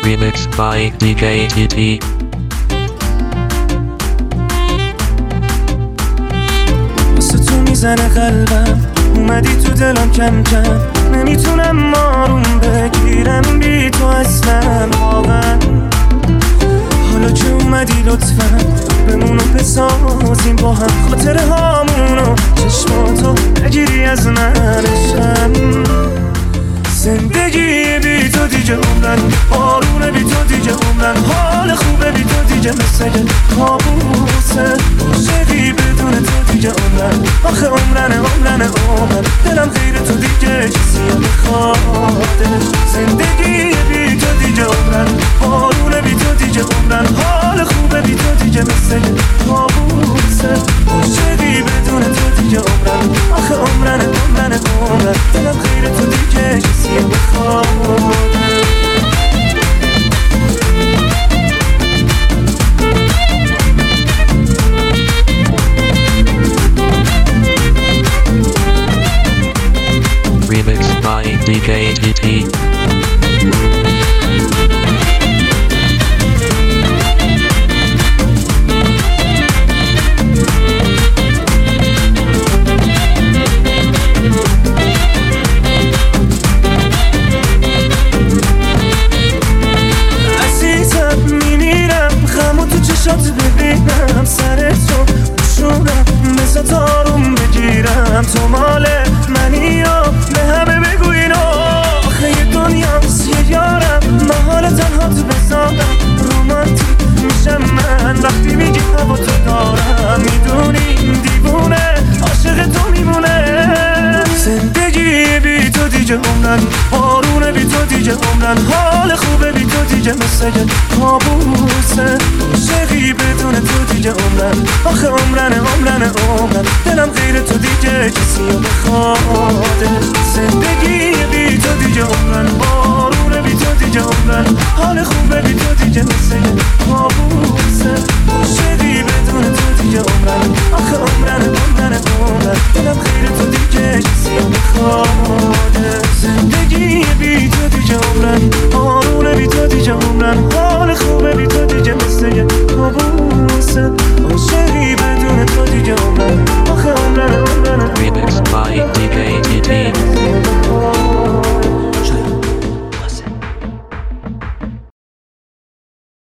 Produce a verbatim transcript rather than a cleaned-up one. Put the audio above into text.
Remixed by دی جی تی تی. واسه تو میزنه قلبم، اومدی تو دلم کم کم، نمیتونم آروم بگیرم بی تو اصلا واقعا. حالا که اومدی لطفا بمونو بسازیم با هم خاطره هامونو، چشماتو نگیری از من عشقم. زندگی بی تو دیگه عمرن، آرونه بی تو دیگه عمرن، حال خوبه بی تو دیگه مثل یه کابوسه. عاشقی بدون تو دیگه عمرن، آخه عمرن عمرن عمرن، دلم غیر تو دیگه کسی نمیخواده. زندگی بی تو دیگه عمرن، آرونه بی تو دیگه عمرن، حال خوبه بی تو دیگه مثل یه کابوسه. عاشقی بدون تو دیگه عمرن، آخه عمرن عمرن عمرن، دلم غیر تو دیگه کسی نمیخواده. Remixed by دی جی تی تی. عزیزم میمیرم، خمو تو چشات ببینم، سر تو بشونم مثل تاروم بگیرم. تو مال منی و به همه بگو اینو، آخه یه دنیاست یه یارم، من حال تنهات بذارم. رومانتیک میشم من وقتی میگی هوا تو دارم، میدونی دیوونه عاشق تو میمونه. زندگی بی تو دیگه عمرن، آرونه بی تو دیگه عمرن، حال خوبه بی تو دیگه مثل یه کابوسه. عاشقی بدون تو دیگه عمرن، آخه عمرن عمرن عمرن، دلم غیر تو دیگه کسی رو بخواده. زندگی بی تو دیگه عمرن، آرونه بی تو دیگه عمرن، حال خوبه بی تو دیگه مثل یه کابوسه.